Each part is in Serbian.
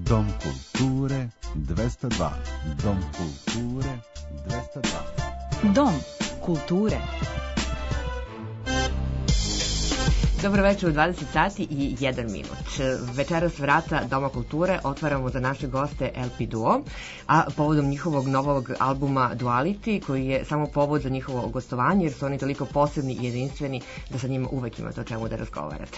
Dom kulture 202. Dom kulture 202. Dom kulture. Dobro večer u 20 sati i 1 minut. Večeras vrata Doma kulture otvaramo za naše goste LP Duo, a povodom njihovog novog albuma Duality, koji je samo povod za njihovo gostovanje, jer su oni toliko posebni i jedinstveni da sa njima uvek imate o čemu da razgovarate.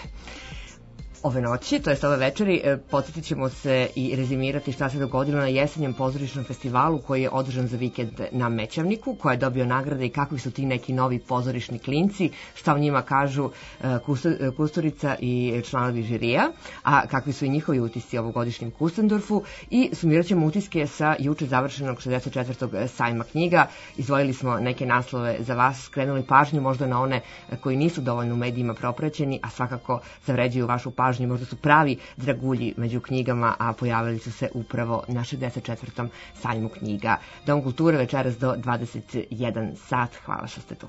Ove noći, to jest ove večeri, podsjetit ćemo se i rezimirati šta se dogodilo na jesenjem pozorišnom festivalu koji je održan za vikend na Mećavniku, koja je dobio nagrade i kakvi su ti neki novi pozorišni klinci, šta o njima kažu Kusturica i članovi žirija, a kakvi su i njihovi utisci ovogodišnjem Kustendorfu, i sumirat ćemo utiske sa juče završenog 64. sajma knjiga. Izdvojili smo neke naslove za vas, skrenuli pažnju možda na one koji nisu dovoljno u medijima propraćeni, a svakako zavređuju vašu pažnju. Možda su pravi dragulji među knjigama, a pojavili su se upravo na 64. sajmu knjiga. Dom kulture večeras do 21 sat. Hvala što ste tu.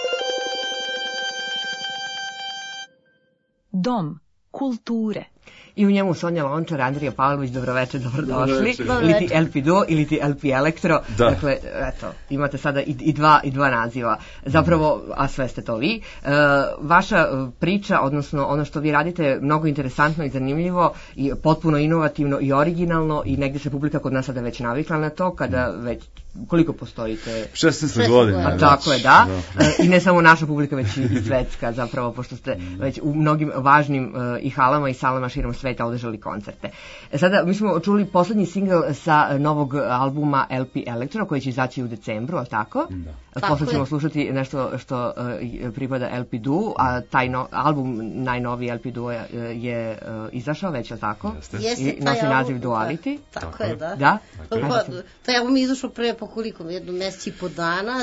Dom kulture. i u njemu Sonja Lončar, Andrija Pavlović, dobroveče, dobrodošli. Ili ti LP Duo, ili ti LP Elektro. Da. Dakle, eto, imate sada i dva naziva. Zapravo, a sve ste to vi. Vaša priča, odnosno ono što vi radite je mnogo interesantno i zanimljivo i potpuno inovativno i originalno i negdje se publika kod nas sada već navikla na to, kada već koliko postojite? 16 godina. A tako je, da. I ne samo naša publika, već i svetska, zapravo, pošto ste već u mnogim važnim i halama i salama širom sveta održali koncerte. Sada, mi smo čuli poslednji singl sa novog albuma LP Elektro, koji će izaći u decembru, ali tako? Da. Posle ćemo slušati nešto što pripada LP Duo, a taj album, najnoviji LP Duo je izašao već, ali tako? Jeste. I nosi naziv Duality. Tako je, da. Da? Taj album je izašao pre koliko, jedno mesec i po dana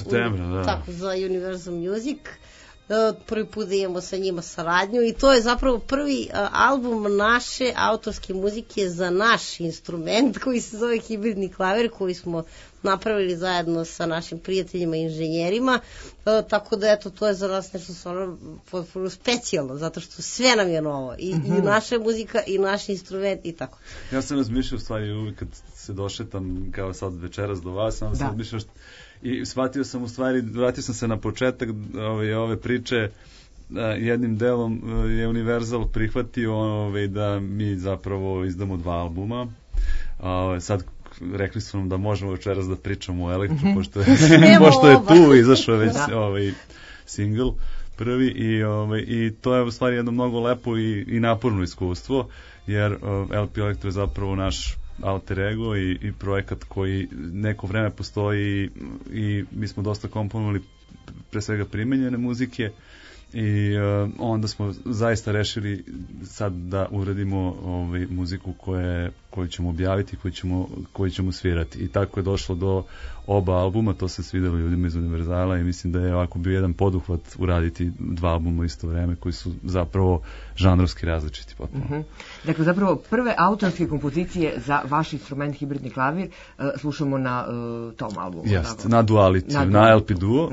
za Universal Music. Prvi put da imamo sa njima saradnju i to je zapravo prvi album naše autorske muzike za naš instrument koji se zove hibridni klavir, koji smo napravili zajedno sa našim prijateljima i inženjerima, tako da eto, to je za nas nešto stvarno potpuno specijalno, zato što sve nam je novo, i naša muzika i naš instrument i tako. Ja sam razmišljao stvari uvijek kad se došetam kao sad večeras do vas, sam razmišljao i shvatio sam u stvari, vratio sam se na početak ove priče, jednim delom je Universal prihvatio da mi zapravo izdamo 2 albuma. Sad rekli su nam da možemo večeras da pričamo o Elektru, pošto je tu izašao već single prvi i to je u stvari jedno mnogo lepo i naporno iskustvo, jer LP Elektro je zapravo naš alter ego i projekat koji neko vreme postoji i mi smo dosta komponovali pre svega primenjene muzike i onda smo zaista rešili sad da uradimo muziku koju ćemo objaviti, koju ćemo svirati i tako je došlo do oba albuma, to se svidelo ljudima iz Univerzala i mislim da je ovako bio jedan poduhvat uraditi 2 albuma u isto vreme koji su zapravo žanrovski različiti potpuno. Dakle, zapravo prve autorske kompozicije za vaš instrument hibridni klavir slušamo na tom albumu. Jeste, na Duality, na LP Duo.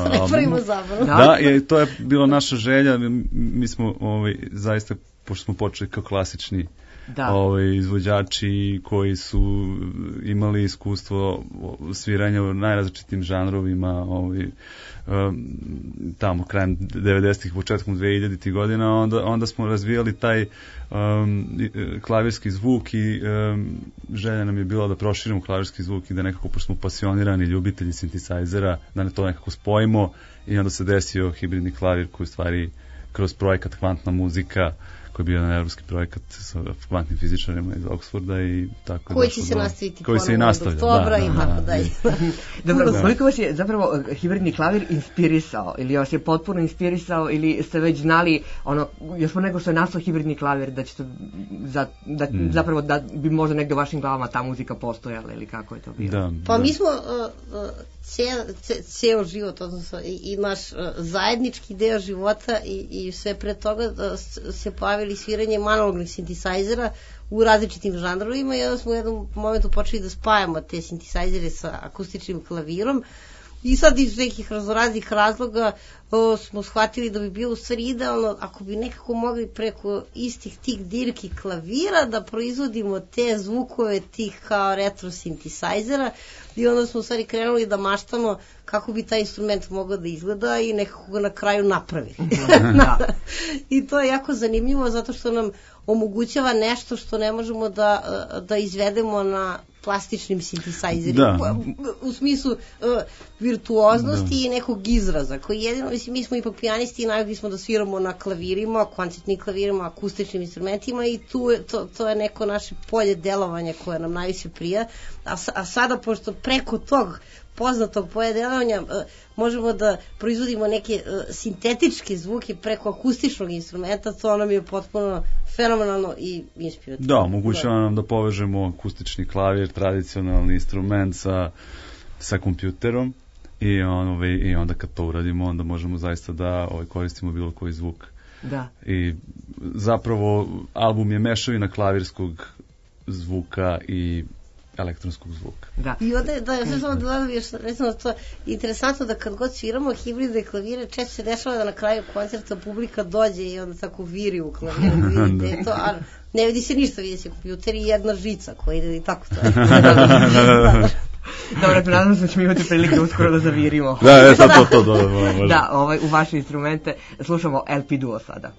Da, to je bila naša želja, mi smo zaista, pošto smo počeli kao klasični izvođači koji su imali iskustvo sviranja u najrazličitim žanrovima tamo krajem 90-ih, početkom 2000-ih godina, onda smo razvijali taj klavirski zvuk i želja nam je bila da proširimo klavirski zvuk i da nekako, pošto smo pasionirani ljubitelji sintisajzera, da to nekako spojimo i onda se desio hibridni klavir koji u stvari kroz projekat Kvantna muzika koji je bio jedan evropski projekat sa kvantnim fizičarima iz Oxforda i tako koji će se nastaviti ponovno od oktobra i tako dalje. Dobro, koliko vas je zapravo hibridni klavir inspirisao ili vas je potpuno inspirisao ili ste već znali još po nego što je nastao hibridni klavir da ćete zapravo da bi možda negde u vašim glavama ta muzika postojala ili kako je to bilo? Pa mi smo ceo život, odnosno i naš zajednički deo života i sve pre toga se pojavili sviranje analognih sintisajzera u različitim žanrovima i onda smo u jednom momentu počeli da spajamo te sintisajzere sa akustičnim klavirom i sad iz nekih raznoraznih razloga smo shvatili da bi bilo u stvari idealno ako bi nekako mogli preko istih tih dirki klavira da proizvodimo te zvukove tih kao retro sintisajzera i onda smo u stvari krenuli da maštamo kako bi taj instrument mogao da izgleda i nekako ga na kraju napravili. I to je jako zanimljivo zato što nam omogućava nešto što ne možemo da izvedemo na plastičnim sintisajzerima. U smislu virtuoznosti i nekog izraza koji jedino, mi smo ipak pijanisti i navikli smo da sviramo na klavirima, koncertnim klavirima, akustičnim instrumentima i to je neko naše polje delovanja koje nam najviše prija. A sada, pošto preko tog poznatog polja delovanja možemo da proizvodimo neke sintetičke zvuke preko akustičnog instrumenta, to nam je potpuno fenomenalno i inspirativno. Da, omogućava nam da povežemo akustični klavir, tradicionalni instrument sa kompjuterom i onda kad to uradimo, onda možemo zaista da koristimo bilo koji zvuk. Da. I zapravo album je mešavina klavirskog zvuka i elektronskog zvuka. Da. I onda, ja sve samo dodam još, recimo, to je interesantno da kad god sviramo hibridne klavire, često se dešava da na kraju koncerta publika dođe i onda tako viri u klavire, vidite to, a ne vidi se ništa, vidi se kompjuter i jedna žica koja ide i tako to je. Dobro, nadam se da ćemo imati prilike uskoro da zavirimo. Da, sad to, može. Da, u vaše instrumente slušamo LP Duo sada.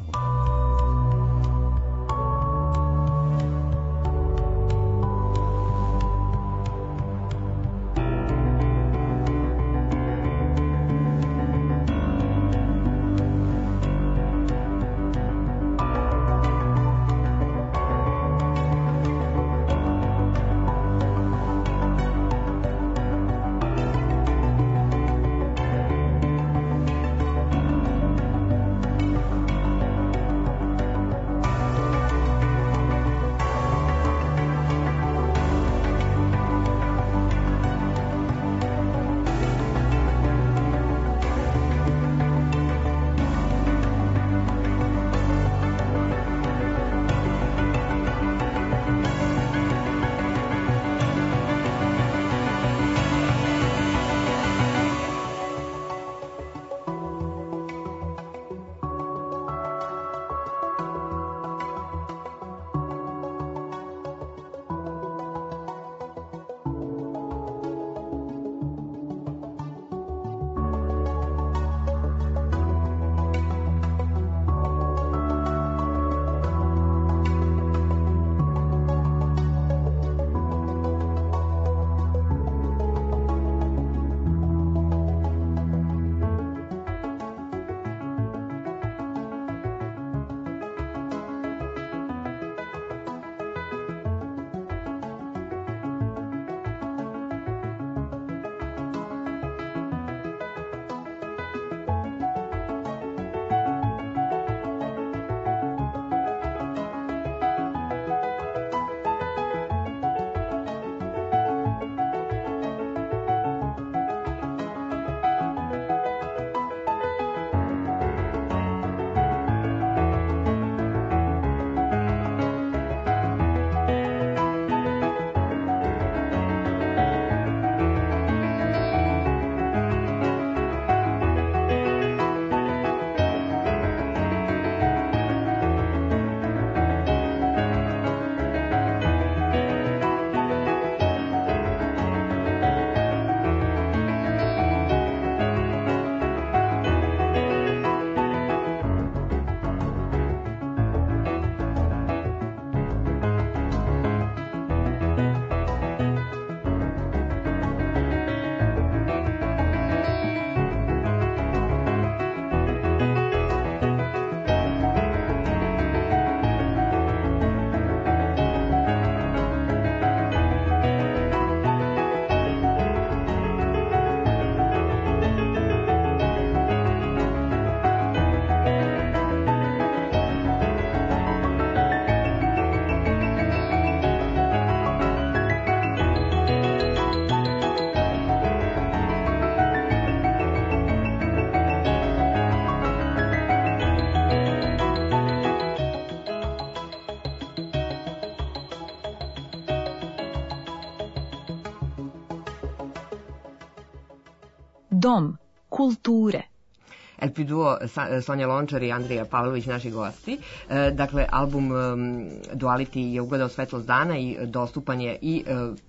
Dom kulture. LP Duo, Sonja Lončar i Andrija Pavlović, naši gosti. Dakle, album Duality je ugledao svetlost dana i dostupan je i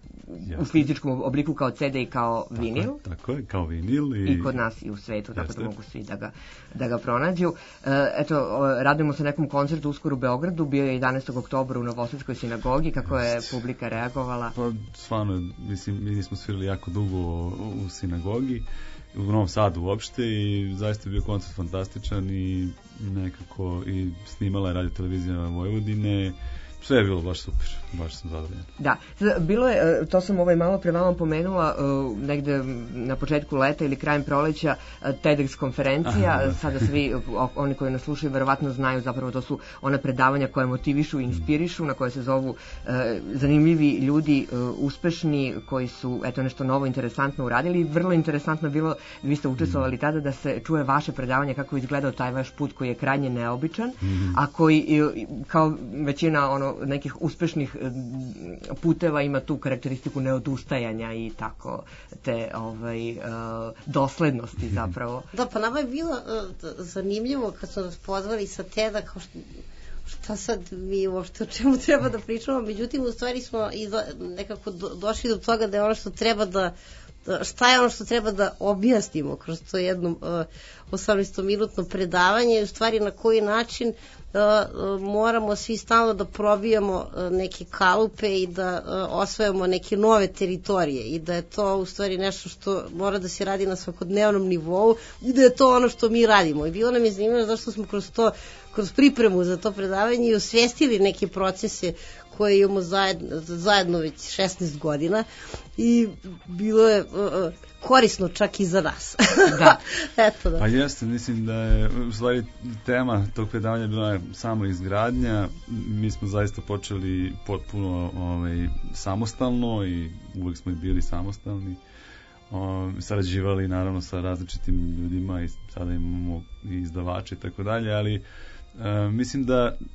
u fizičkom obliku kao CD i kao vinil. Tako je, kao vinil. I kod nas i u svetu, tako da mogu svi da ga pronađu. Eto, radujemo se nekom koncertu uskoro u Beogradu, bio je 11. oktobra u Novosadskoj sinagogi, kako je publika reagovala? Pa, stvarno, mislim, mi nismo svirali jako dugo u sinagogi, u Novom Sadu uopšte i zaista je bio koncert fantastičan i nekako i snimala je Radio Televizija Vojvodine. Sve je bilo baš super, baš sam zadovoljan. Da, bilo je, to sam malo pre vama pomenula, negde na početku leta ili krajem proleća, TEDx konferencija. Sada svi, oni koji nas slušaju, verovatno znaju, zapravo to su ona predavanja koje motivišu i inspirišu, na koje se zovu zanimljivi ljudi, uspešni, koji su, eto, nešto novo, interesantno uradili. Vrlo interesantno bilo, vi ste učestvovali tada da se čuje vaše predavanje, kako je izgledao taj vaš put koji je krajnje neobičan, a koji, kao većina zapravo nekih uspešnih puteva ima tu karakteristiku neodustajanja i tako te doslednosti zapravo. Da, pa nama je bilo zanimljivo kad smo nas pozvali sa TED-a, kao šta sad mi uopšte o čemu treba da pričamo, međutim u stvari smo nekako došli do toga da je ono što treba šta je ono što treba da objasnimo kroz to jedno 18-minutno predavanje, u stvari na koji način moramo svi stalno da probijamo neke kalupe i da osvajamo neke nove teritorije i da je to u stvari nešto što mora da se radi na svakodnevnom nivou i da je to ono što mi radimo. I bilo nam je zanimljivo zašto smo kroz pripremu za to predavanje i osvestili neke procese koje imamo zajedno već 16 godina i bilo je korisno čak i za nas. Da. Eto da. Pa jeste, mislim da je u stvari tema tog predavanja bila samo izgradnja. Mi smo zaista počeli potpuno samostalno i uvek smo i bili samostalni. Sarađivali naravno sa različitim ljudima i sada imamo i izdavače i tako dalje, ali mislim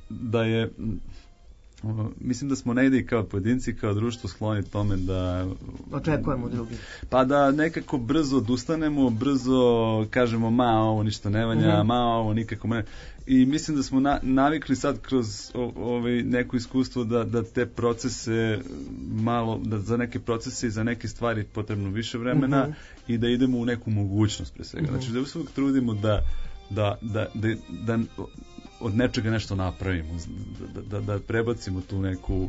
da smo negde i kao pojedinci, kao društvo skloni tome da očekujemo drugi. Pa da nekako brzo odustanemo, brzo kažemo ovo ništa ne valja, ovo nikako ne. I mislim da smo navikli sad kroz neko iskustvo da te procese malo, da za neke procese i za neke stvari potrebno više vremena i da idemo u neku mogućnost pre svega. Znači da uvijek trudimo da od nečega nešto napravimo, da prebacimo tu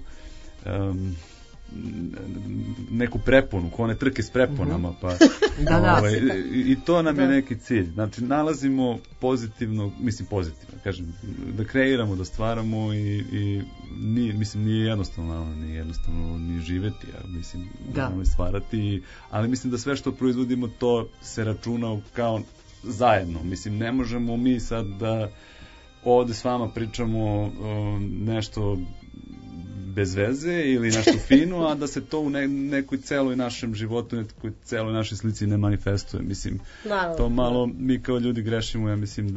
neku preponu, ko one trke s preponama, pa i to nam je neki cilj. Znači, nalazimo pozitivno, kažem, da kreiramo, da stvaramo i nije jednostavno ni živeti, mislim, i stvarati, ali mislim da sve što proizvodimo to se računa kao zajedno. Mislim, ne možemo mi sad da ovde s vama pričamo nešto bez veze ili nešto fino, a da se to u nekoj celoj našem životu, nekoj celoj našoj slici ne manifestuje. Mislim, to malo mi kao ljudi grešimo, ja mislim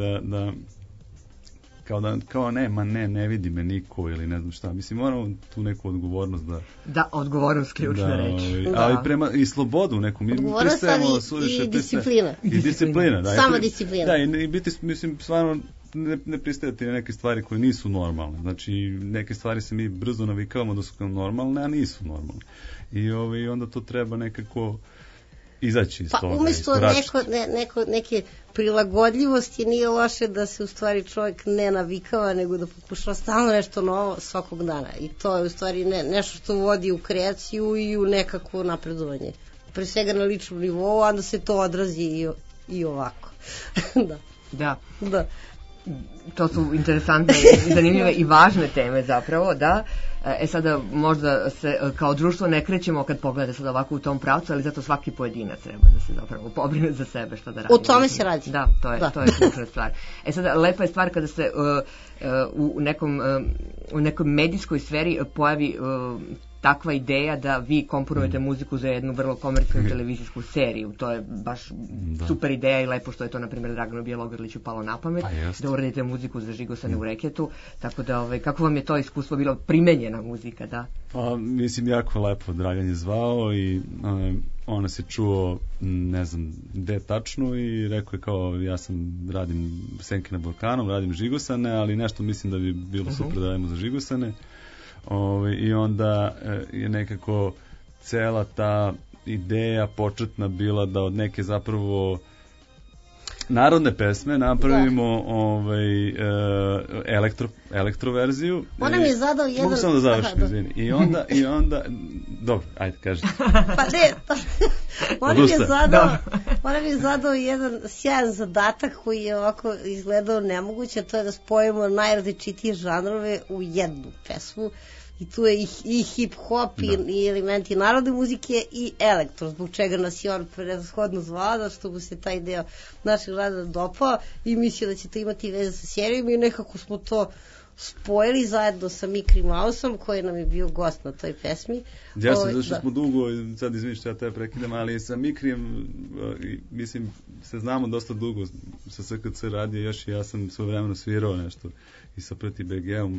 kao ne vidi me niko ili ne znam šta. Mislim, moramo tu neku odgovornost da, odgovornost ključna reč. Ali i slobodu neku. Mi pristajemo i disciplina. I disciplina, da. Sama disciplina. Da, i biti, mislim, stvarno ne pristajati na neke stvari koje nisu normalne. Znači, neke stvari se mi brzo navikavamo da su kao normalne, a nisu normalne. I onda to treba nekako izaći iz toga. Pa umesto neke prilagodljivosti nije loše da se u stvari čovjek ne navikava, nego da pokušava stalno nešto novo svakog dana. I to je u stvari nešto što vodi u kreaciju i u nekakvo napredovanje. Pre svega na ličnom nivou, a onda se to odrazi i ovako. Da. To su interesantne i zanimljive i važne teme zapravo, da. Sada možda se kao društvo ne krećemo kad pogleda sad ovako u tom pravcu, ali zato svaki pojedinac treba da se zapravo pobrine za sebe šta da radi. O tome se radi. Da, to je ključna stvar. Sada, lepa je stvar kada se u nekoj medijskoj sferi pojavi takva ideja da vi komponujete muziku za jednu vrlo komercijalnu televizijsku seriju. To je baš super ideja i lepo što je to, na primjer, Draganu Bjelogrliću palo na pamet, da uradite muziku za Žigosane u reketu. Tako da, kako vam je to iskustvo bilo, primenjena muzika, da? Mislim, jako lepo. Dragan je zvao i ona se čuo, ne znam, gde tačno i rekao je kao, radim Senke na Balkanu, radim Žigosane, ali nešto mislim da bi bilo super da radimo za Žigosane. I onda je nekako cela ta ideja početna bila da od neke zapravo narodne pesme napravimo elektroverziju. Ona mi je zadao jedan... Mogu samo da završim, izvini. I onda... Dobro, ajde, kažete. Pa ne, ona mi je zadao jedan sjajan zadatak koji je ovako izgledao nemoguće, to je da spojimo najrazličitije žanrove u jednu pesmu. I tu je i hip-hop i elementi narodne muzike i elektro, zbog čega nas je on prevashodno zvao, da što mu se taj deo našeg rada dopao i mislio da će to imati veze sa serijom i nekako smo to spojili zajedno sa Mikri Mausom, koji nam je bio gost na toj pesmi. Zašto smo dugo, sad izvini što ja tebe prekidam, ali sa Mikrijem, mislim, se znamo dosta dugo, sa SKC radio još i ja sam svojevremeno svirao nešto i sa Prti BG-om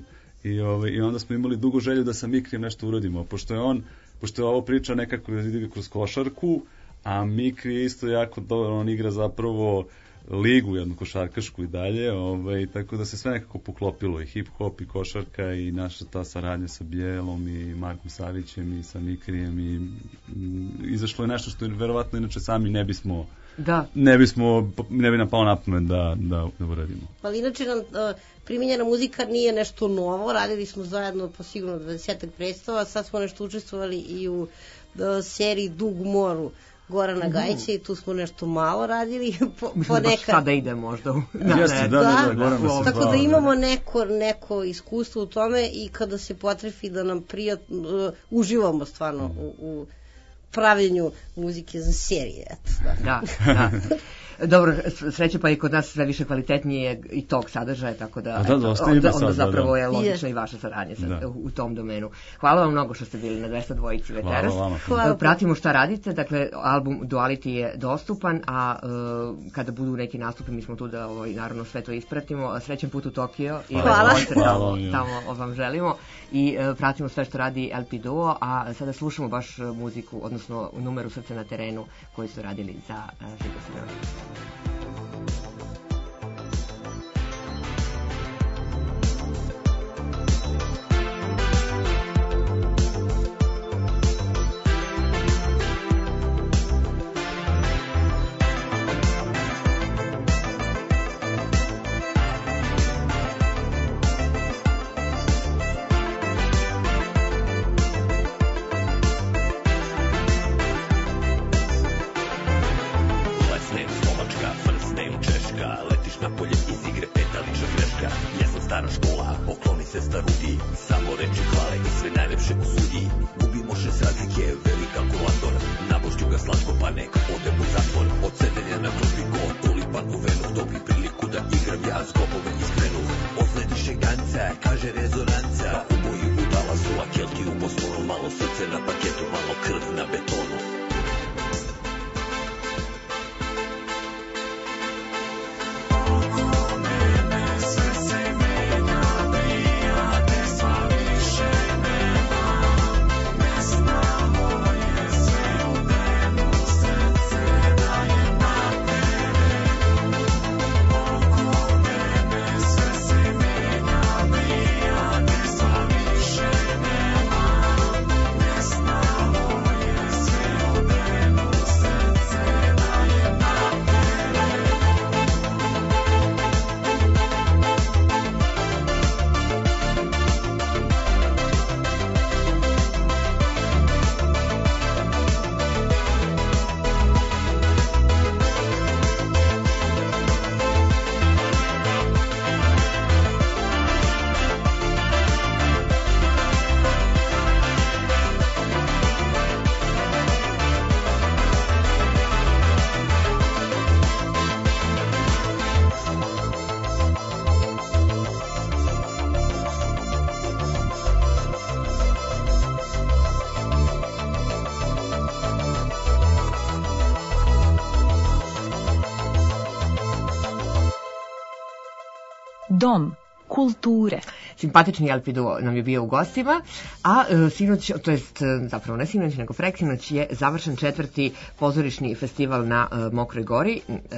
I onda smo imali dugo želju da sa Mikrijem nešto uradimo, pošto je ovo priča nekako ide kroz košarku, a Mikri je isto jako dobar, on igra zapravo ligu jednu košarkašku i dalje, tako da se sve nekako poklopilo, i hip-hop i košarka i naša ta saradnja sa Bijelom i Markom Savićem i sa Mikrijem i izašlo je nešto što verovatno inače sami ne bi nam palo na pamet da uradimo. Ali inače nam primenjena muzika nije nešto novo, radili smo zajedno po sigurno 20 predstava, sad smo nešto učestvovali i u seriji Dug moru Gorana Gajića i tu smo nešto malo radili po neka... Sada ide možda. Tako da imamo neko iskustvo u tome i kada se potrefi da nam uživamo stvarno u pravljenju muzike za serije. Da. Dobro, sreće pa i kod nas sve više kvalitetnije i tog sadržaja, tako da onda zapravo je logična i vaša saradnja u tom domenu. Hvala vam mnogo što ste bili na 202 večeras. Pratimo šta radite, dakle album Duality je dostupan, a kada budu neki nastupi mi smo tu da naravno sve to ispratimo. Srećan put u Tokio i tamo vam želimo i pratimo sve što radi LP Duo, a sada slušamo baš muziku, odnosno numeru Srce na terenu koji su radili za Žigo Simonović. Dom kulture. Simpatični LP Duo nam je bio u gostima, a sinoć, to jest zapravo ne sinoć, nego preksinoć je završen 4. pozorišni festival na Mokroj Gori,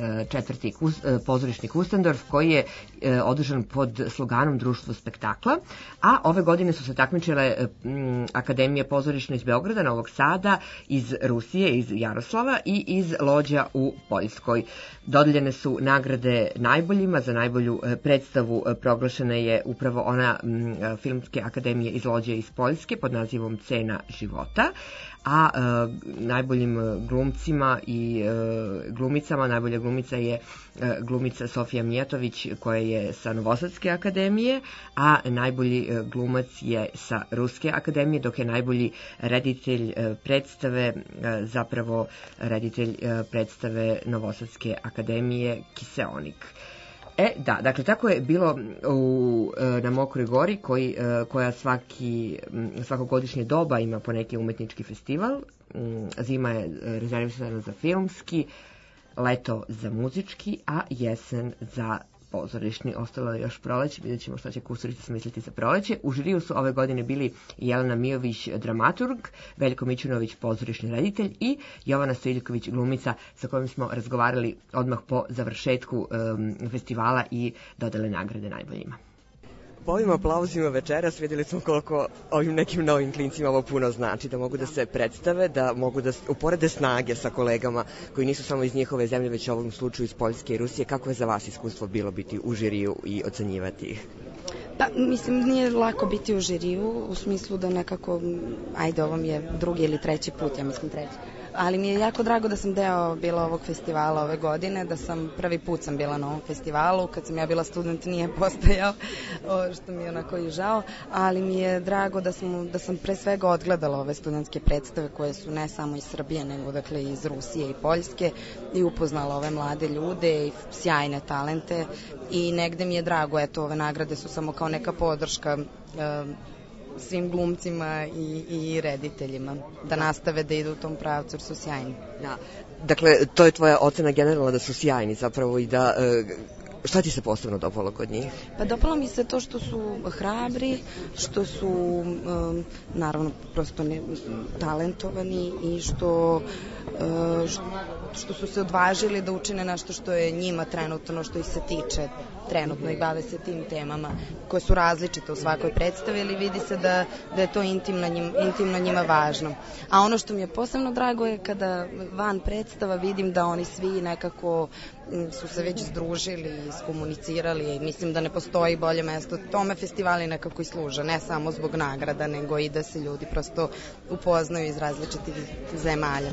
4. pozorišni Kustendorf, koji je održan pod sloganom Društvo spektakla, a ove godine su se takmičile Akademije pozorišne iz Beograda, Novog Sada, iz Rusije, iz Jaroslava i iz Lođa u Poljskoj. Dodeljene su nagrade najboljima, za najbolju predstavu proglašena je upravo ona Filmske akademije iz Lođe iz Poljske pod nazivom Cena života, a najboljim glumcima i glumicama, najbolja glumica je glumica Sofija Mijatović koja je sa Novosadske akademije, a najbolji glumac je sa Ruske akademije, dok je najbolji reditelj predstave zapravo reditelj predstave Novosadske akademije Kiseonik. Da, dakle tako je bilo na Mokroj Gori koja svakogodišnje doba ima po neki umetnički festival. Zima je rezervisana za filmski, leto za muzički, a jesen za pozorišni. Ostalo je još proleće, vidjet ćemo šta će Kusturica smisliti za proleće. U žiriju su ove godine bili Jelena Mijović, dramaturg, Veljko Mićunović, pozorišni reditelj i Jovana Stojiljković, glumica, sa kojom smo razgovarali odmah po završetku festivala i dodali nagrade najboljima. Po ovim aplauzima večeras vidjeli smo koliko ovim nekim novim klincima ovo puno znači, da mogu da se predstave, da mogu da uporede snage sa kolegama koji nisu samo iz njihove zemlje, već u ovom slučaju iz Poljske i Rusije. Kako je za vas iskustvo bilo biti u žiriju i ocenjivati ih? Pa, mislim, nije lako biti u žiriju, u smislu da nekako, ajde, ovo mi je drugi ili treći put, ja mislim treći. Ali mi je jako drago da sam deo bila ovog festivala ove godine, da sam prvi put sam bila na ovom festivalu, kad sam ja bila student nije postojao, što mi je onako i žao, ali mi je drago da sam pre svega odgledala ove studentske predstave koje su ne samo iz Srbije, nego dakle iz Rusije i Poljske i upoznala ove mlade ljude i sjajne talente i negde mi je drago, eto, ove nagrade su samo kao neka podrška svim glumcima i rediteljima, da nastave da idu u tom pravcu, jer su sjajni. Da. Dakle, to je tvoja ocena generalna da su sjajni zapravo i da... Šta ti se posebno dopalo kod njih? Pa dopalo mi se to što su hrabri, što su naravno prosto talentovani i što su se odvažili da učine nešto što je njima trenutno, što ih se tiče trenutno i bave se tim temama koje su različite u svakoj predstavi, ali vidi se da je to intimno njima važno. A ono što mi je posebno drago je kada van predstava vidim da oni svi nekako su se već združili i iskomunicirali i mislim da ne postoji bolje mesto. Tome festivali nekako i služe, ne samo zbog nagrada, nego i da se ljudi prosto upoznaju iz različitih zemalja.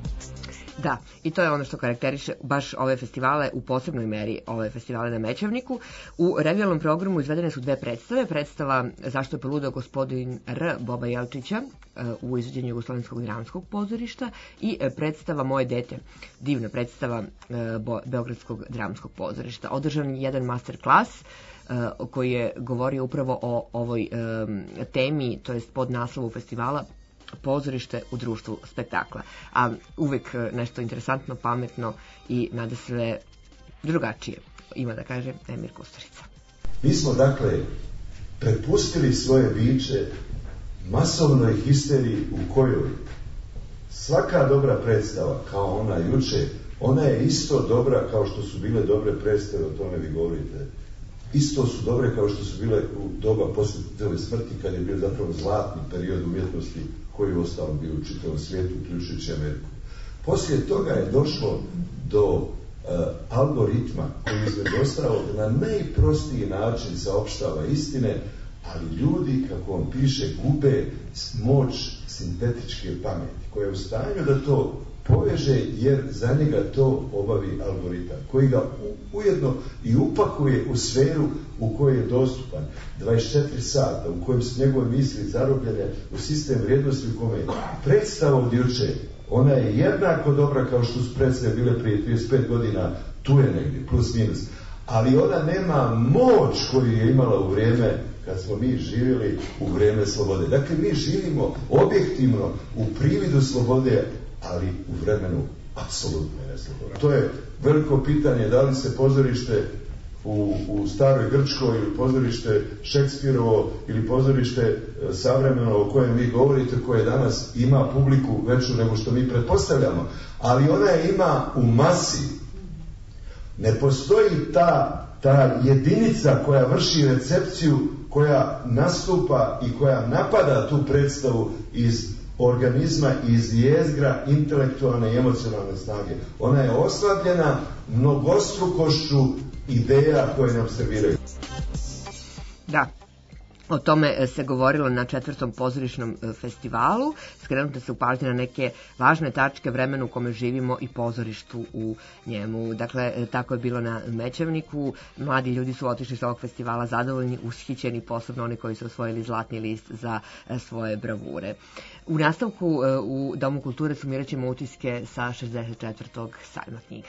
Da, i to je ono što karakteriše baš ove festivale, u posebnoj meri ove festivale na Mećavniku. U revijalnom programu izvedene su dve predstave. Predstava Zašto je poludeo gospodin R. Boba Jelčića u izvođenju Jugoslovenskog dramskog pozorišta i predstava Moje dete, divna predstava Beogradskog dramskog pozorišta. Održan jedan master klas koji je govorio upravo o ovoj temi, to jest pod naslovu festivala Pozorište u društvu spektakla. A uvek nešto interesantno, pametno i nada sve drugačije. Ima da kaže Emir Kusturica. Mi smo dakle prepustili svoje biće masovnoj histeriji u kojoj svaka dobra predstava, kao ona juče, ona je isto dobra kao što su bile dobre predstave, o tome vi govorite. Isto su dobre kao što su bile u doba posle tele smrti, kad je bio zapravo zlatni period umjetnosti koji je ostalom bio u čitavom svijetu, uključujući Ameriku. Poslije toga je došlo do algoritma koji izvedostao da na najprostiji način saopštava istine, ali ljudi, kako on piše, gube moć sintetičke pameti, koja je u stanju da to poveže, jer za njega to obavi algoritam, koji ga ujedno i upakuje u sferu u kojoj je dostupan 24 sata, u kojem su njegove misli zarobljene u sistem vrijednosti u kome je predstava od juče, ona je jednako dobra kao što su predstave bile prije 35 godina, tu je negdje, plus minus, ali ona nema moć koju je imala u vrijeme kad smo mi živjeli u vrijeme slobode. Dakle, mi živimo objektivno u prividu slobode, ali u vremenu apsolutne neslobode. To je veliko pitanje, da li se pozorište u staroj Grčkoj ili pozorište Šekspirovo ili pozorište savremeno o kojem vi govorite, koje danas ima publiku veću nego što mi pretpostavljamo, ali ona je ima u masi. Ne postoji ta jedinica koja vrši recepciju, koja nastupa i koja napada tu predstavu iz organizma, iz jezgra intelektualne i emocionalne snage. Ona je oslabljena mnogostrukošću ideja koje nam serviraju. Da, o tome se govorilo na 4. pozorišnom festivalu. Skrenuto se upažnje na neke važne tačke vremena u kome živimo i pozorištu u njemu. Dakle, tako je bilo na Mećavniku. Mladi ljudi su otišli sa ovog festivala zadovoljni, ushićeni, posebno oni koji su osvojili zlatni list za svoje bravure. U nastavku u Domu kulture sumirat ćemo utiske sa 64. sajma knjiga.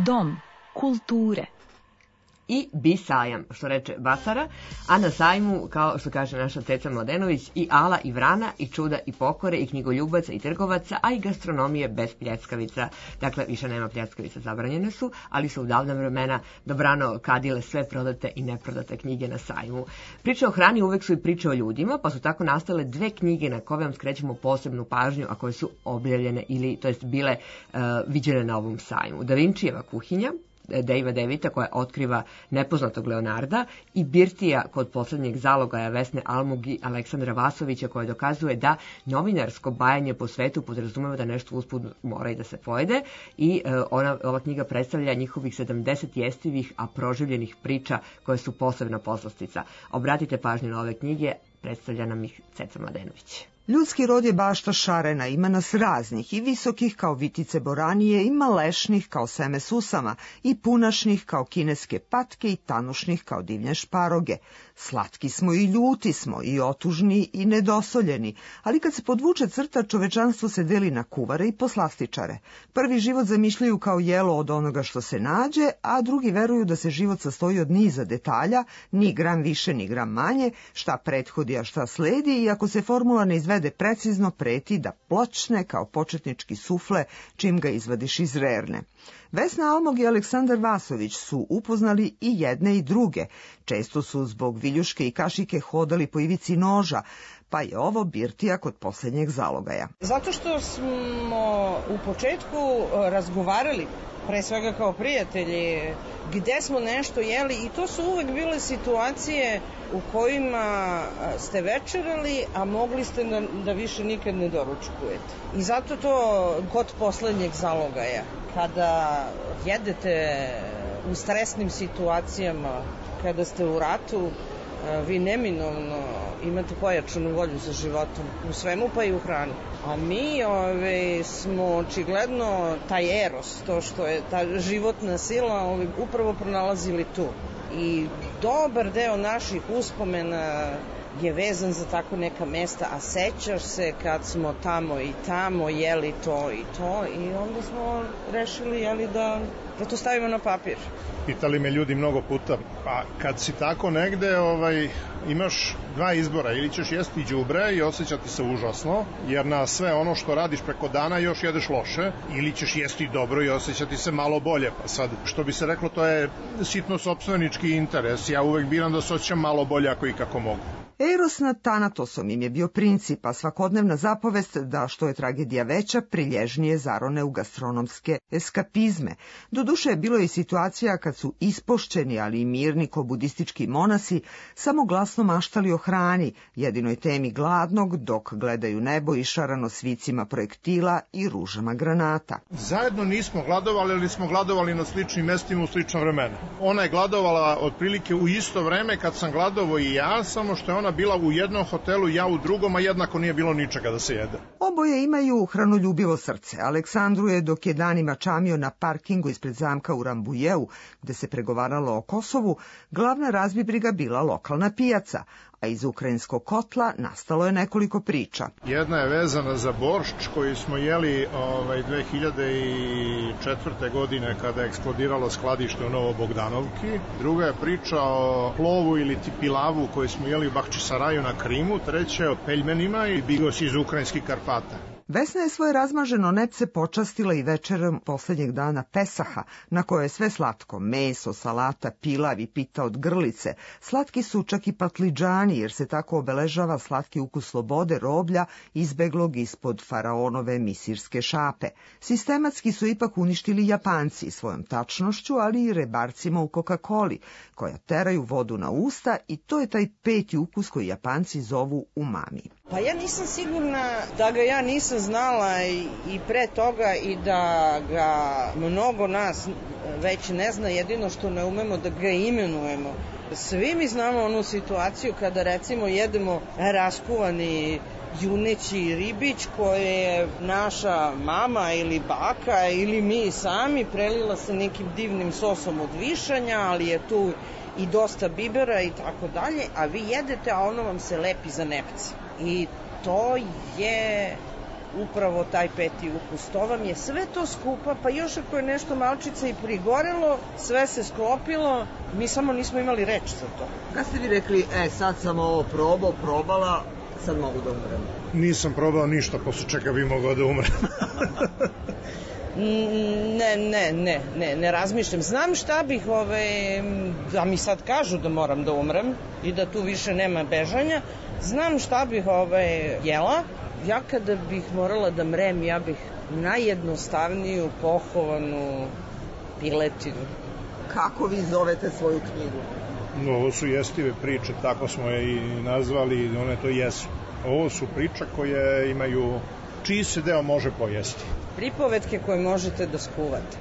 Dom kulture. I Bi-sajam, što reče Basara, a na sajmu, kao što kaže naša Ceca Mladenović, i ala i vrana, i čuda i pokore, i knjigoljubaca i trgovaca, a i gastronomije bez pljeskavica. Dakle, više nema pljeskavica, zabranjene su, ali su u davna vremena dobrano kadile sve prodate i neprodate knjige na sajmu. Priče o hrani uvek su i priče o ljudima, pa su tako nastale 2 knjige na koje vam skrećemo posebnu pažnju, a koje su objavljene ili, to jest, bile viđene na ovom sajmu. Da Vinčijeva kuhinja, Davea Devita, koja otkriva nepoznatog Leonarda, i Birtija kod poslednjeg zalogaja Vesne Almog i Aleksandra Vasovića, koja dokazuje da novinarsko bajanje po svetu podrazumeva da nešto usput mora i da se pojede, i ova knjiga predstavlja njihovih 70 jestivih, a proživljenih priča koje su posebna poslastica. Obratite pažnju na ove knjige, predstavlja nam ih Ceca Mladenović. Ljudski rod je bašta šarena, ima nas raznih, i visokih kao vitice boranije, i malešnih kao seme susama, i punašnih kao kineske patke, i tanušnih kao divlje šparoge. Slatki smo i ljuti smo, i otužni i nedosoljeni, ali kad se podvuče crta, čovečanstvo se deli na kuvare i poslastičare. Prvi život zamišljaju kao jelo od onoga što se nađe, a drugi veruju da se život sastoji od niza detalja, ni gram više ni gram manje, šta prethodi a šta sledi, i ako se formula ne izvede precizno, preti da pločne kao početnički sufle čim ga izvadiš iz rerne. Vesna Almog i Aleksandar Vasović su upoznali i jedne i druge. Često su zbog viljuške i kašike hodali po ivici noža, pa je ovo Birtija kod posljednjeg zalogaja. Zato što smo u početku razgovarali, pre svega kao prijatelji, gde smo nešto jeli, i to su uvek bile situacije u kojima ste večerali, a mogli ste da više nikad ne doručkujete. I zato to kod poslednjeg zalogaja, kada jedete u stresnim situacijama, kada ste u ratu, vi neminovno imate pojačanu volju za životom, u svemu pa i u hrani. A mi smo očigledno taj eros, to što je ta životna sila, upravo pronalazili tu. I dobar deo naših uspomena je vezan za tako neka mesta, a sećaš se kad smo tamo i tamo jeli to i to, i onda smo rešili da to stavimo na papir. Pitali me ljudi mnogo puta, pa kad si tako negde, imaš 2 izbora, ili ćeš jesti đubre i osjećati se užasno, jer na sve ono što radiš preko dana još jedeš loše, ili ćeš jesti dobro i osjećati se malo bolje. Pa sad, što bi se reklo, to je sitno sopstvenički interes, ja uvek biram da se osjećam malo bolje ako i kako mogu. Eros nad Tanatosom im je bio princip, a svakodnevna zapovest da što je tragedija veća, prilježnije zarone u gastronomske eskapizme. Doduše je bilo i situacija kad su ispošćeni, ali i mirni ko budistički monasi, samo glasno maštali o hrani, jedinoj temi gladnog, dok gledaju nebo išarano svicima projektila i ružama granata. Zajedno nismo gladovali, ali smo gladovali na sličnim mestima u slično vremena. Ona je gladovala otprilike u isto vreme kad sam gladovao i ja, samo što je ona bila u jednom hotelu, ja u drugom, a jednako nije bilo ničega da se jede. Oboje imaju hranoljubivo srce. Aleksandru je, dok je danima čamio na parkingu ispred zamka u Rambujeu, gde se pregovaralo o Kosovu, glavna razbibriga bila lokalna pijaca, a iz ukrajinskog kotla nastalo je nekoliko priča. Jedna je vezana za boršč koji smo jeli 2004. godine kada je eksplodiralo skladište u Novobogdanovki. Druga je priča o plovu ili pilavu koji smo jeli u Bahčisaraju na Krimu. Treća je o peljmenima i bigos iz ukrajinskih Karpata. Vesna je svoje razmaženo nepce počastila i večerom poslednjeg dana Pesaha, na kojoj je sve slatko, meso, salata, pilav i pita od grlice. Slatki su čak i patliđani, jer se tako obeležava slatki ukus slobode roblja izbeglog ispod faraonove misirske šape. Sistematski su ipak uništili Japanci svojom tačnošću, ali i rebarcima u Coca-Coli, koja teraju vodu na usta, i to je taj 5. ukus koji Japanci zovu umami. Pa ja nisam sigurna da ga ja nisam znala i pre toga, i da ga mnogo nas već ne zna, jedino što ne umemo da ga imenujemo. Svi mi znamo onu situaciju kada recimo jedemo raskuvani juneći ribić koje je naša mama ili baka ili mi sami prelila sa nekim divnim sosom od višanja, ali je tu i dosta bibera i tako dalje, a vi jedete, a ono vam se lepi za nepce. I to je upravo taj peti ukus. To vam je sve to skupa, pa još ako je nešto malčice i prigorelo, sve se sklopilo, mi samo nismo imali reč za to. Kad ste vi rekli, sad sam ovo probala, sad mogu da umrem? Nisam probao ništa, posle čega bi mogao da umrem. Ne razmišljam. Znam šta bih, da mi sad kažu da moram da umrem i da tu više nema bežanja, znam šta bih jela. Ja kada bih morala da mrem, ja bih najjednostavniju pohovanu piletinu. Kako vi zovete svoju knjigu? Ovo su jestive priče, tako smo je i nazvali, one to jesu. Ovo su priče koje imaju, čiji se deo može pojesti. Pripovetke koje možete da skuvate.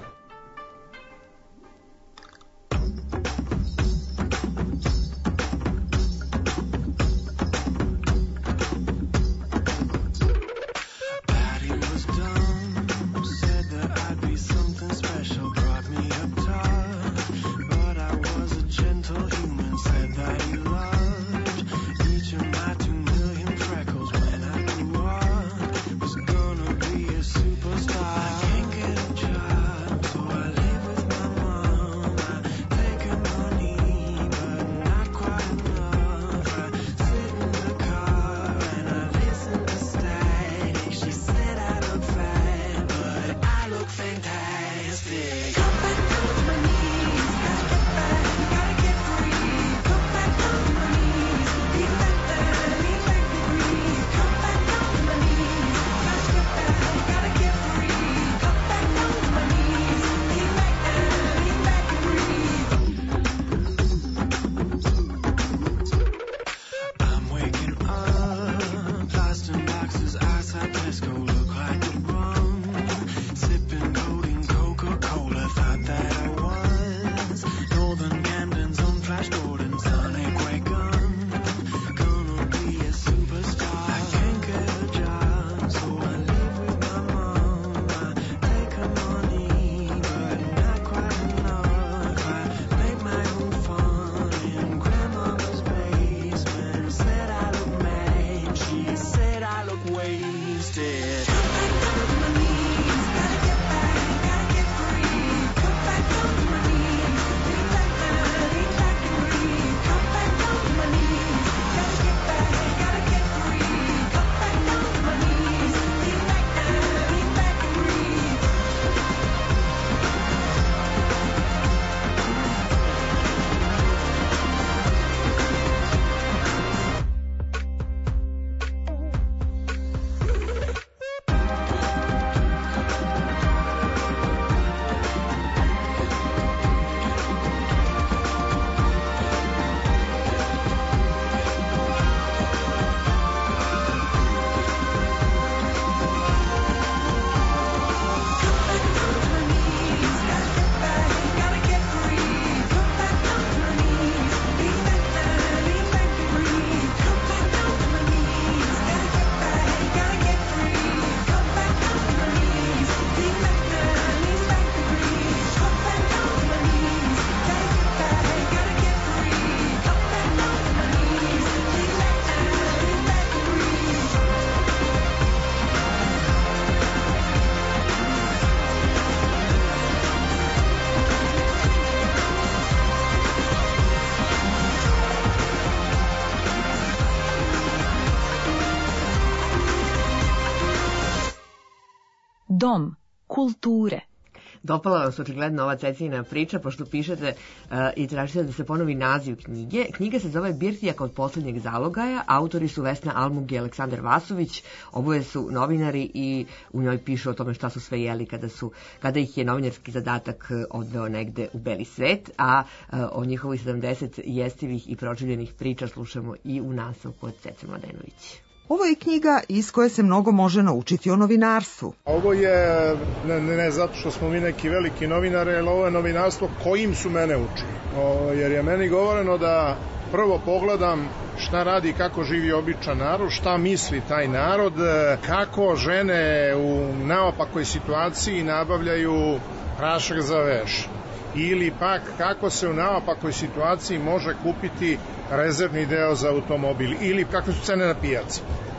Dom kulture. Dopala vam se očigledno ova Cecina priča, pošto pišete i tražite da se ponovi naziv knjige. Knjiga se zove Birtijaka od poslednjeg zalogaja, autori su Vesna Almug i Aleksandar Vasović, oboje su novinari i u njoj pišu o tome šta su sve jeli kada ih je novinarski zadatak odveo negde u beli svet, a o njihovih 70 jestivih i proživljenih priča slušamo i u nastavku od Cece Mladenović. Ovo je knjiga iz koje se mnogo može naučiti o novinarstvu. Ovo je, ne zato što smo mi neki veliki novinari, ali ovo je novinarstvo kojim su mene učili. Jer je meni govoreno da prvo pogledam šta radi i kako živi običan narod, šta misli taj narod, kako žene u naopakoj situaciji nabavljaju prašak za veš. Ili pak kako se u naopakoj situaciji može kupiti rezervni deo za automobil, ili kakve su cene na pijaci.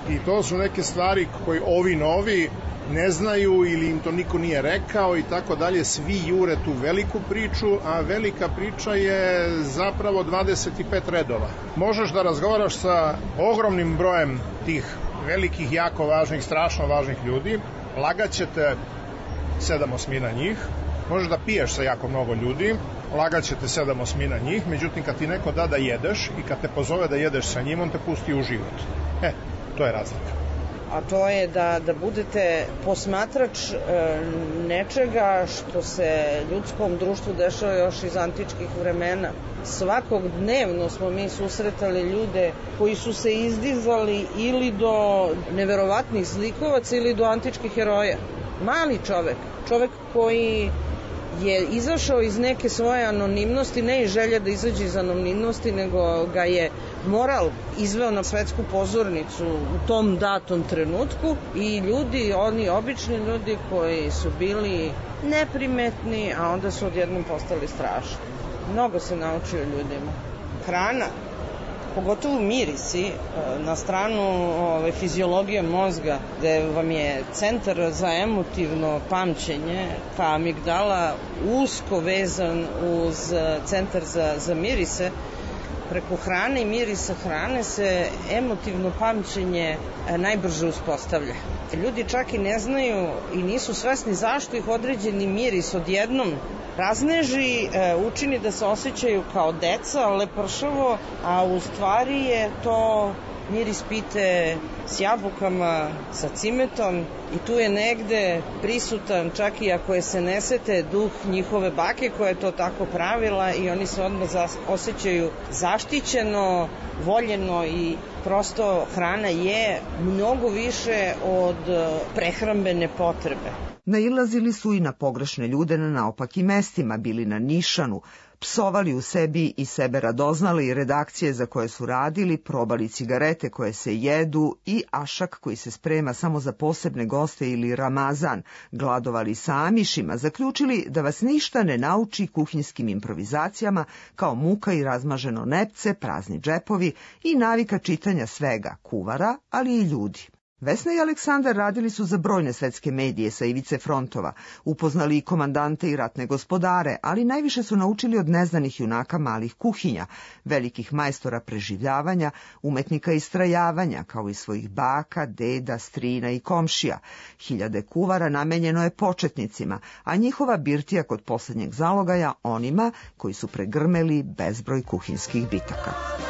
I to su neke stvari koje ovi novi ne znaju ili im to niko nije rekao i tako dalje. Svi jure tu veliku priču, a velika priča je zapravo 25 redova. Možeš da razgovaraš sa ogromnim brojem tih velikih, jako važnih, strašno važnih ljudi, lagaćete 7/8 njih, možeš da piješ sa jako mnogo ljudi, lagaćete 7/8 njih, međutim kad ti neko da jedeš i kad te pozove da jedeš sa njim, on te pusti u život. To je razlika. A to je da budete posmatrač nečega što se ljudskom društvu dešava još iz antičkih vremena. Svakog dnevno smo mi susretali ljude koji su se izdizali ili do neverovatnih zlikovaca ili do antičkih heroja. Mali čovek koji je izašao iz neke svoje anonimnosti, ne iz želje da izađe iz anonimnosti, nego ga je moral izveo na svetsku pozornicu u tom datom trenutku i ljudi, oni obični ljudi koji su bili neprimetni, a onda su odjednom postali strašni. Mnogo se naučio ljudima. Hrana, pogotovo mirisi, na stranu fiziologije mozga, gde vam je centar za emotivno pamćenje, pa amigdala usko vezan uz centar za mirise, preko hrane i mirisa hrane se emotivno pamćenje najbrže uspostavlja. Ljudi čak i ne znaju i nisu svesni zašto ih određeni miris odjednom razneži, učini da se osjećaju kao deca, lepršavo, a u stvari je to miris pite s jabukama, sa cimetom i tu je negde prisutan, čak i ako je se ne sete, duh njihove bake koja je to tako pravila i oni se odmah osjećaju zaštićeno, voljeno i prosto hrana je mnogo više od prehrambene potrebe. Nailazili su i na pogrešne ljude na naopakim mestima, bili na nišanu, psovali u sebi i sebe radoznali i redakcije za koje su radili, probali cigarete koje se jedu i ašak koji se sprema samo za posebne goste ili Ramazan, gladovali sa amišima, zaključili da vas ništa ne nauči kuhinjskim improvizacijama kao muka i razmaženo nepce, prazni džepovi i navika čitanja svega, kuvara, ali i ljudi. Vesna i Aleksandar radili su za brojne svetske medije sa ivice frontova, upoznali i komandante i ratne gospodare, ali najviše su naučili od neznanih junaka malih kuhinja, velikih majstora preživljavanja, umetnika istrajavanja, kao i svojih baka, deda, strina i komšija. Hiljade kuvara namenjeno je početnicima, a njihova birtija kod poslednjeg zalogaja onima koji su pregrmeli bezbroj kuhinjskih bitaka.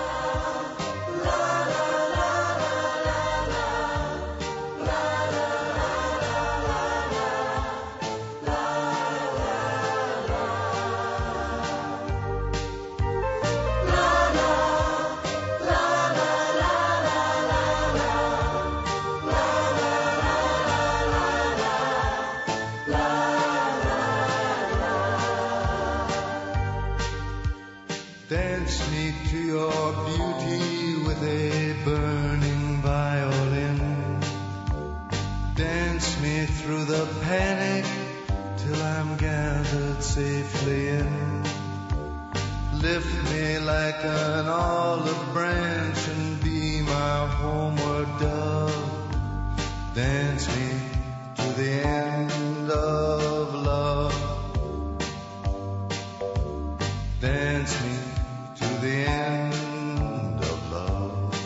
Safely in, lift me like an olive branch and be my homeward dove. Dance me to the end of love. Dance me to the end of love.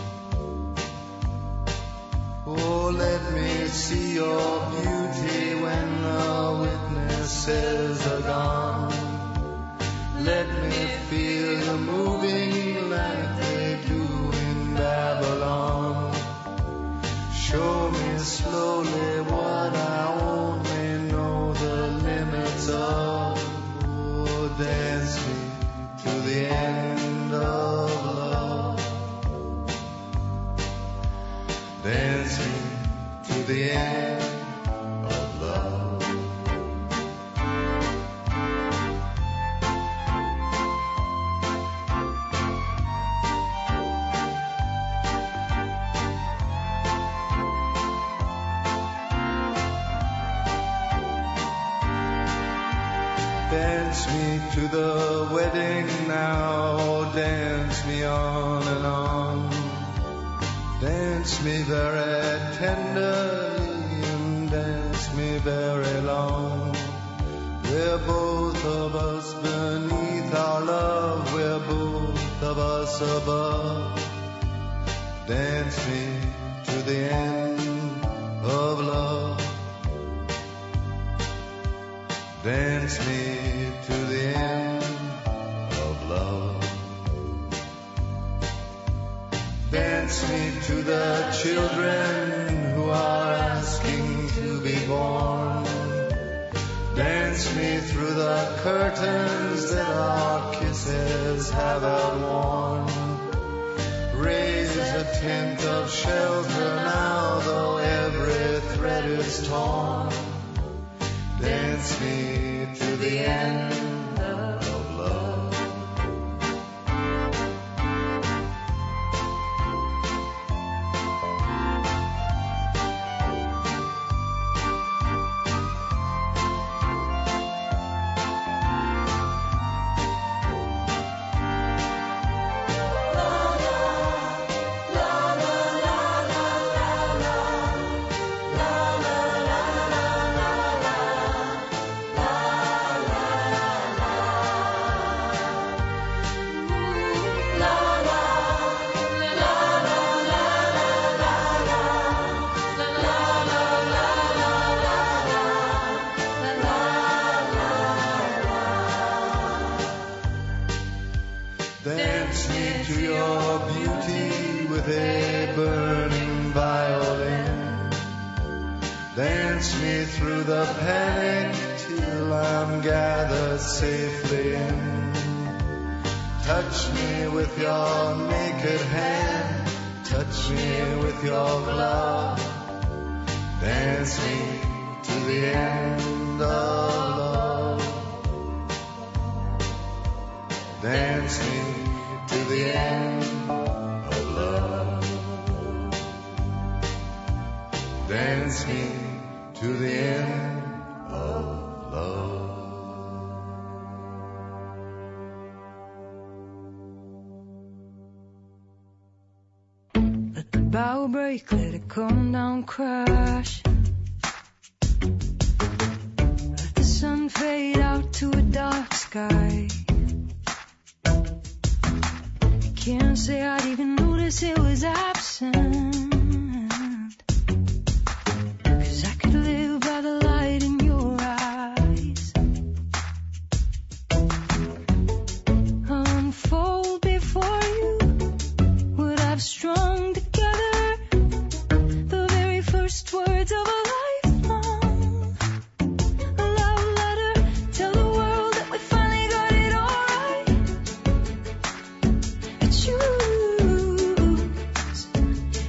Oh, let me see your beauty when the witnesses are gone. Let me feel you moving like they do in Babylon. Show me slowly what I only know the limits of. Oh, dance me to the end of love. Dance me to the end of love. Dance me to the wedding now, dance me on and on. Dance me very tenderly and dance me very long. We're both of us beneath our love, we're both of us above. Dance me to the end of love. Dance me to the end of love. Dance me to the children who are asking to be born. Dance me through the curtains that our kisses have outworn. Raise a tent of shelter now, though every thread is torn. Dance me to the end of love. Dance me to your beauty with a burning violin. Dance me through the panic till I'm gathered safely in. Touch me with your naked hand, touch me with your glove. Dance me to the end of love. Dance me to the end of love. Dance me to the end of love. Let the bow break, let it come down, crash. Let the sun fade out to a dark sky. Can't say I'd even notice it was absent, 'cause I could live by the light in your eyes. I'll unfold before you what I've strung together, the very first words of a lifelong, a love letter. Tell the world that we finally got it all right. Choose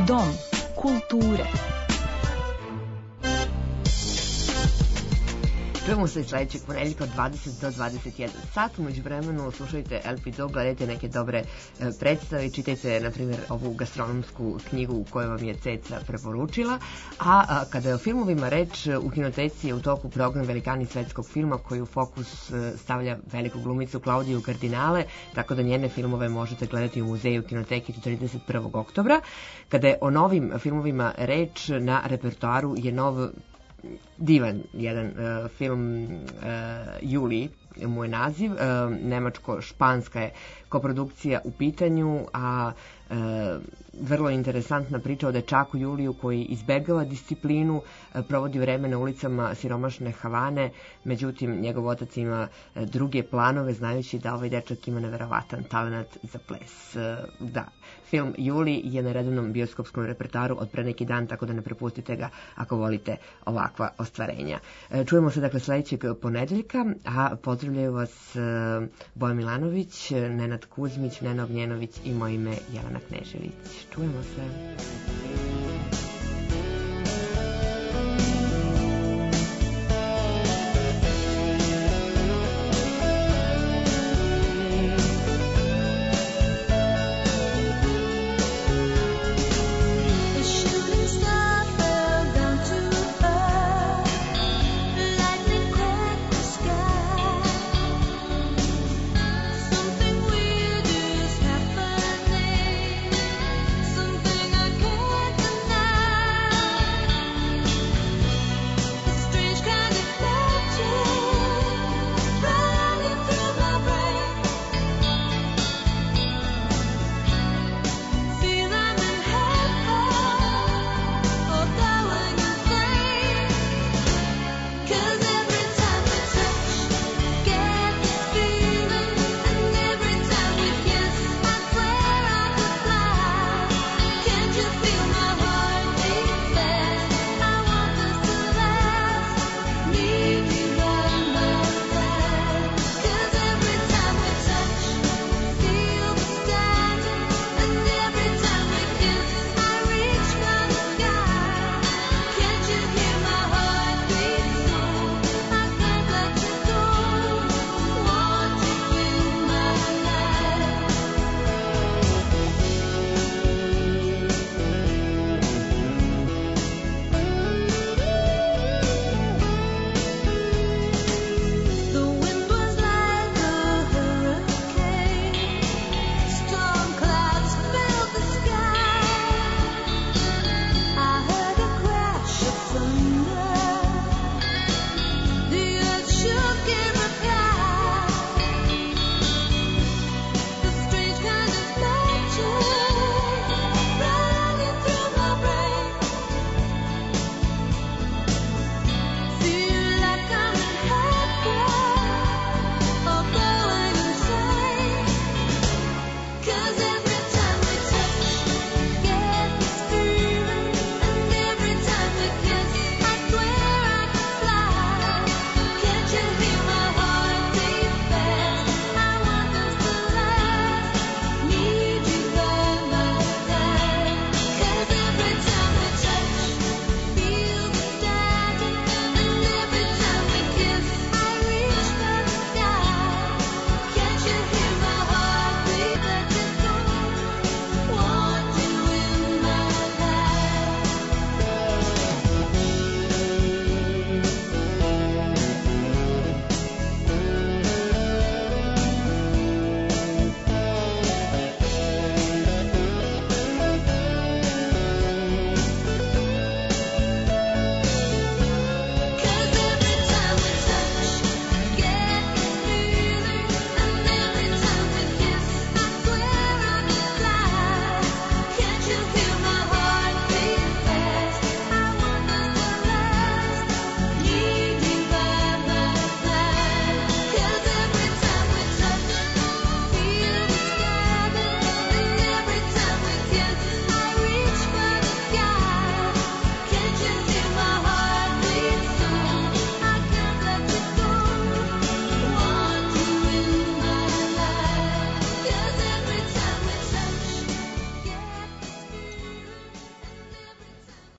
Dom kulture. Čujemo se sledećeg ponedeljka od 20 do 21 sat. Umeđu vremenu slušajte LPDO, gledajte neke dobre predstave, čitajte, na primjer, ovu gastronomsku knjigu koju vam je Ceca preporučila. A kada je o filmovima reč, u Kinoteci je u toku program Velikani svetskog filma koji u fokus stavlja veliku glumicu Klaudiju Kardinale, tako da njene filmove možete gledati u muzeju Kinoteki do 31. oktobra. Kada je o novim filmovima reč, na repertoaru je nov divan jedan film Juli mu je naziv, nemačko-španska je koprodukcija u pitanju, a vrlo interesantna priča o dečaku Juliju koji izbegava disciplinu, provodi vreme na ulicama siromašne Havane, međutim njegov otac ima druge planove, znajući da ovaj dečak ima neverovatan talenat za ples. Da, film Juli je na redovnom bioskopskom repertoaru od pre neki dan, tako da ne prepustite ga ako volite ovakva ostvarenja. Čujemo se dakle sledećeg ponedeljka, a pozdravljaju vas Boja Milanović, Nenad Kuzmić, Nena Ognjenović i moje ime Jelena Knežević. Čujemo se.